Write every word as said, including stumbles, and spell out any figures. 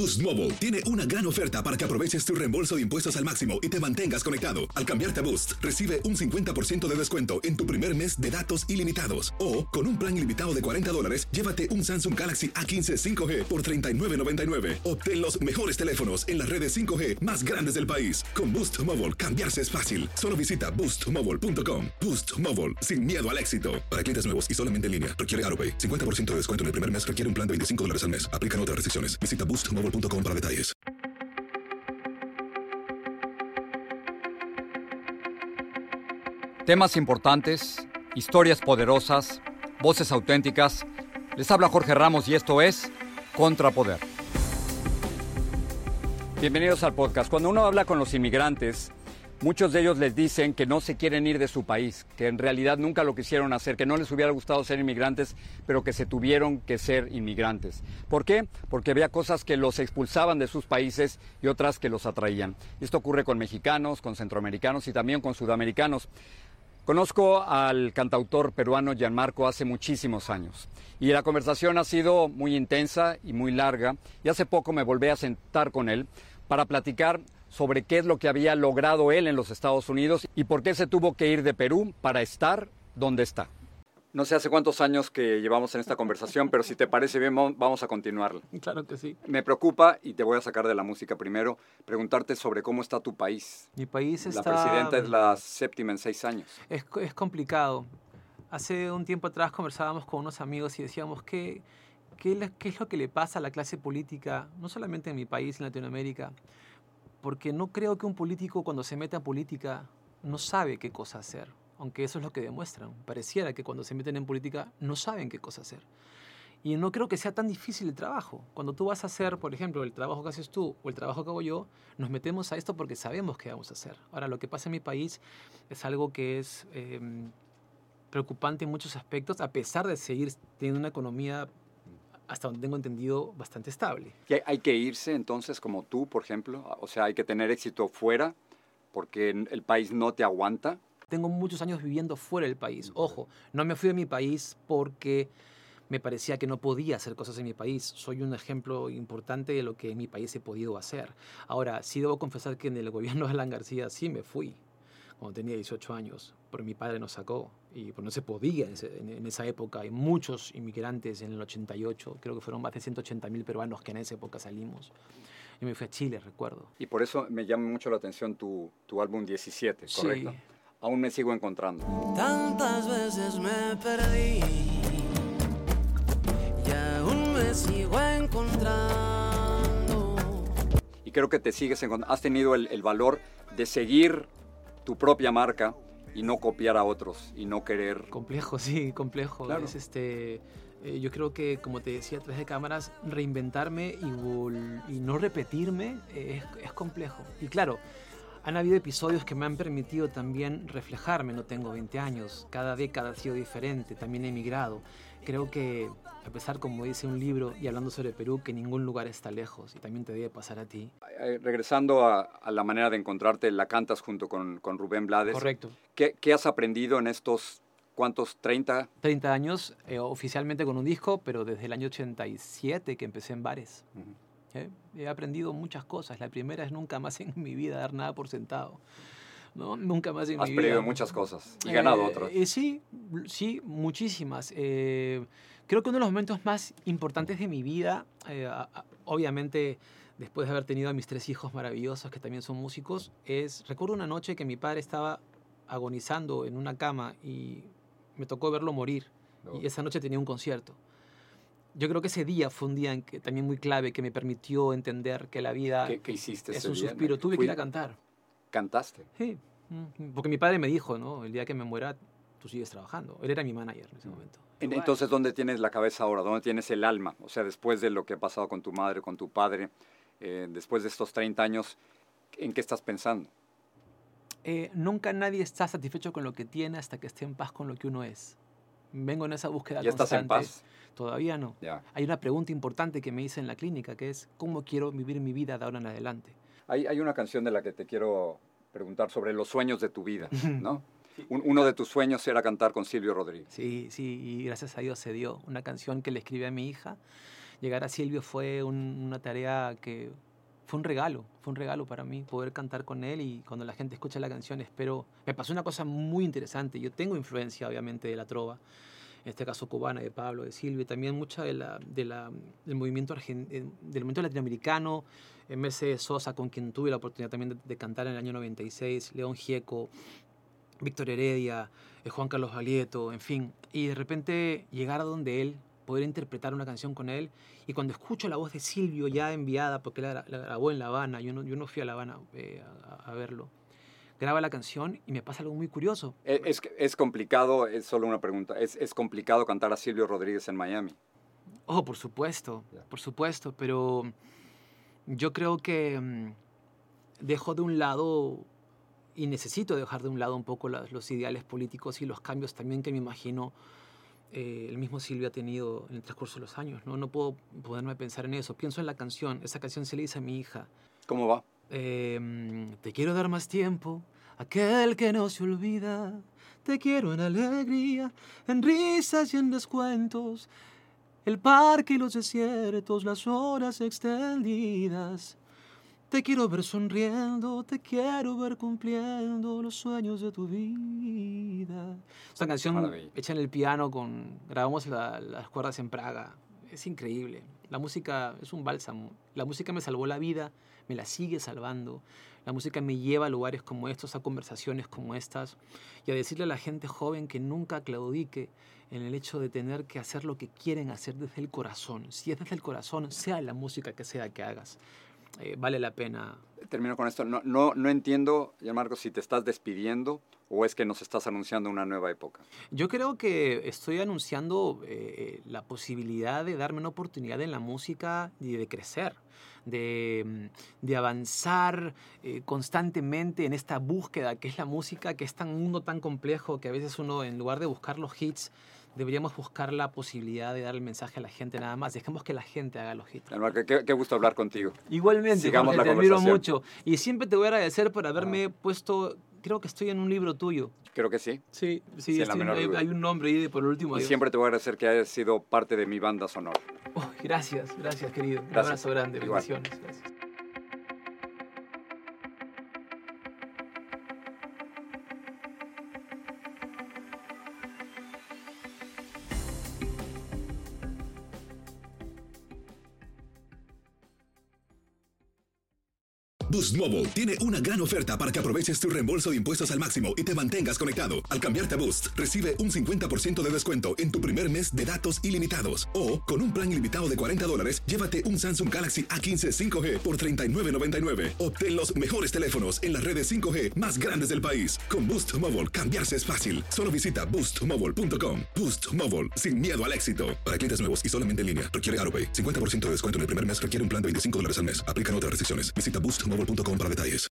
Boost Mobile tiene una gran oferta para que aproveches tu reembolso de impuestos al máximo y te mantengas conectado. Al cambiarte a Boost, recibe un cincuenta por ciento de descuento en tu primer mes de datos ilimitados. O, con un plan ilimitado de cuarenta dólares, llévate un Samsung Galaxy A quince cinco G por treinta y nueve noventa y nueve. Obtén los mejores teléfonos en las redes cinco G más grandes del país. Con Boost Mobile, cambiarse es fácil. Solo visita boost mobile punto com. Boost Mobile, sin miedo al éxito. Para clientes nuevos y solamente en línea, requiere AutoPay. cincuenta por ciento de descuento en el primer mes requiere un plan de veinticinco dólares al mes. Aplican otras restricciones. Visita boost mobile punto com para detalles. Temas importantes, historias poderosas, voces auténticas. Les habla Jorge Ramos y esto es Contrapoder. Bienvenidos al podcast. Cuando uno habla con los inmigrantes, muchos de ellos les dicen que no se quieren ir de su país, que en realidad nunca lo quisieron hacer, que no les hubiera gustado ser inmigrantes, pero que se tuvieron que ser inmigrantes. ¿Por qué? Porque había cosas que los expulsaban de sus países y otras que los atraían. Esto ocurre con mexicanos, con centroamericanos y también con sudamericanos. Conozco al cantautor peruano Gianmarco hace muchísimos años y la conversación ha sido muy intensa y muy larga y hace poco me volví a sentar con él para platicar sobre qué es lo que había logrado él en los Estados Unidos y por qué se tuvo que ir de Perú para estar donde está. No sé hace cuántos años que llevamos en esta conversación, pero si te parece bien, vamos a continuarla. Claro que sí. Me preocupa, y te voy a sacar de la música primero, preguntarte sobre cómo está tu país. Mi país está... La presidenta es la séptima en seis años. Es, es complicado. Hace un tiempo atrás conversábamos con unos amigos y decíamos que, que, qué es lo que le pasa a la clase política, no solamente en mi país, en Latinoamérica, porque no creo que un político cuando se mete a política no sabe qué cosa hacer. Aunque eso es lo que demuestran. Pareciera que cuando se meten en política no saben qué cosa hacer. Y no creo que sea tan difícil el trabajo. Cuando tú vas a hacer, por ejemplo, el trabajo que haces tú o el trabajo que hago yo, nos metemos a esto porque sabemos qué vamos a hacer. Ahora, lo que pasa en mi país es algo que es eh, preocupante en muchos aspectos, a pesar de seguir teniendo una economía, hasta donde tengo entendido, bastante estable. ¿Hay que irse entonces como tú, por ejemplo? O sea, hay que tener éxito fuera porque el país no te aguanta. Tengo muchos años viviendo fuera del país. Ojo, no me fui de mi país porque me parecía que no podía hacer cosas en mi país. Soy un ejemplo importante de lo que en mi país he podido hacer. Ahora, sí debo confesar que en el gobierno de Alan García sí me fui cuando tenía dieciocho años, pero mi padre nos sacó y pues no se podía en, ese, en, en esa época. Hay muchos inmigrantes en el ochenta y ocho, creo que fueron más de ciento ochenta mil peruanos que en esa época salimos. Yo me fui a Chile, recuerdo. Y por eso me llama mucho la atención tu, tu álbum diecisiete, ¿correcto? Sí. Aún me sigo encontrando. Tantas veces me perdí y aún me sigo encontrando. Y creo que te sigues encontrando. Has tenido el, el valor de seguir tu propia marca y no copiar a otros y no querer... Complejo, sí, complejo. Claro. Es este, eh, yo creo que, como te decía, a través de cámaras, reinventarme y, vol- y no repetirme eh, es, es complejo. Y claro, han habido episodios que me han permitido también reflejarme. No tengo veinte años, cada década ha sido diferente, también he emigrado. Creo que, a pesar, como dice un libro, y hablando sobre Perú, que ningún lugar está lejos, y también te debe pasar a ti. Eh, regresando a, a la manera de encontrarte, la cantas junto con, con Rubén Blades. Correcto. ¿Qué, qué has aprendido en estos, cuántos, treinta? treinta años, eh, oficialmente con un disco, pero desde el año ochenta y siete que empecé en bares. Uh-huh. ¿Eh? He aprendido muchas cosas. La primera es nunca más en mi vida dar nada por sentado. ¿No? Nunca más en Has mi vida. Has perdido muchas cosas y ganado eh, otras. Eh, sí, sí, muchísimas. Eh, creo que uno de los momentos más importantes de mi vida, eh, a, a, obviamente después de haber tenido a mis tres hijos maravillosos que también son músicos, es, recuerdo una noche que mi padre estaba agonizando en una cama y me tocó verlo morir. No. Y esa noche tenía un concierto. Yo creo que ese día fue un día en que, también muy clave, que me permitió entender que la vida ¿Qué, qué hiciste es ese un día? suspiro. Tuve Fui... que ir a cantar. ¿Cantaste? Sí, porque mi padre me dijo, ¿no? El día que me muera, tú sigues trabajando. Él era mi manager en ese momento. Entonces, ¿dónde tienes la cabeza ahora? ¿Dónde tienes el alma? O sea, después de lo que ha pasado con tu madre, con tu padre, eh, después de estos treinta años, ¿en qué estás pensando? Eh, nunca nadie está satisfecho con lo que tiene hasta que esté en paz con lo que uno es. Vengo en esa búsqueda ¿Ya constante. estás en paz? Todavía no. Ya. Hay una pregunta importante que me hice en la clínica, que es ¿cómo quiero vivir mi vida de ahora en adelante? Hay, hay una canción de la que te quiero preguntar sobre los sueños de tu vida, ¿no? Un, uno de tus sueños era cantar con Silvio Rodríguez. Sí, sí, y gracias a Dios se dio. Una canción que le escribí a mi hija. llegar a Silvio fue un, una tarea que fue un regalo, fue un regalo para mí poder cantar con él, y cuando la gente escucha la canción espero... Me pasó una cosa muy interesante, yo tengo influencia obviamente de la trova, en este caso cubana, de Pablo, de Silvio, y también mucha de la, de la, del, movimiento argent, del movimiento latinoamericano, Mercedes Sosa, con quien tuve la oportunidad también de, de cantar en el año noventa y seis, León Gieco, Víctor Heredia, eh, Juan Carlos Baglietto, en fin. Y de repente llegar a donde él, poder interpretar una canción con él, y cuando escucho la voz de Silvio ya enviada, porque la, la grabó en La Habana, yo no, yo no fui a La Habana eh, a, a verlo, graba la canción y me pasa algo muy curioso. Es, es complicado, es solo una pregunta, ¿es, es complicado cantar a Silvio Rodríguez en Miami? Oh, por supuesto, yeah. por supuesto, pero yo creo que um, dejo de un lado, y necesito dejar de un lado un poco las, los ideales políticos y los cambios también que me imagino eh, el mismo Silvio ha tenido en el transcurso de los años, ¿no? No puedo poderme pensar en eso, pienso en la canción, esa canción se le dice a mi hija. ¿Cómo va? Eh, te quiero dar más tiempo, aquel que no se olvida. Te quiero en alegría, en risas y en descuentos. El parque y los desiertos, las horas extendidas. Te quiero ver sonriendo, te quiero ver cumpliendo los sueños de tu vida. Esta canción Maravilla. Hecha en el piano, con, grabamos la, las cuerdas en Praga. Es increíble. La música es un bálsamo. La música me salvó la vida, me la sigue salvando. La música me lleva a lugares como estos, a conversaciones como estas, y a decirle a la gente joven que nunca claudique en el hecho de tener que hacer lo que quieren hacer desde el corazón. Si es desde el corazón, sea la música que sea que hagas, eh, vale la pena. Termino con esto. No, no, no entiendo, Gianmarco, si te estás despidiendo o es que nos estás anunciando una nueva época. Yo creo que estoy anunciando eh, la posibilidad de darme una oportunidad en la música y de crecer, de, de avanzar eh, constantemente en esta búsqueda que es la música, que es tan un mundo tan complejo que a veces uno, en lugar de buscar los hits, deberíamos buscar la posibilidad de dar el mensaje a la gente nada más. Dejemos que la gente haga los hits. Gianmarco, qué, qué gusto hablar contigo. Igualmente, sigamos la te conversación. admiro mucho. Y siempre te voy a agradecer por haberme ah. puesto... Creo que estoy en un libro tuyo. Creo que sí. Sí, sí, sí estoy, hay, hay un nombre ahí de por último. Y Dios. Siempre te voy a agradecer que hayas sido parte de mi banda sonora. Oh, gracias, gracias, querido. Gracias. Un abrazo grande, bendiciones. Gracias. Boost Mobile tiene una gran oferta para que aproveches tu reembolso de impuestos al máximo y te mantengas conectado. Al cambiarte a Boost, recibe un cincuenta por ciento de descuento en tu primer mes de datos ilimitados. O, con un plan ilimitado de cuarenta dólares, llévate un Samsung Galaxy A quince cinco G por treinta y nueve noventa y nueve. Obtén los mejores teléfonos en las redes cinco G más grandes del país. Con Boost Mobile, cambiarse es fácil. Solo visita boost mobile punto com. Boost Mobile, sin miedo al éxito. Para clientes nuevos y solamente en línea, requiere AutoPay. cincuenta por ciento de descuento en el primer mes, requiere un plan de veinticinco dólares al mes. Aplican otras restricciones. Visita boost mobile punto com para detalles.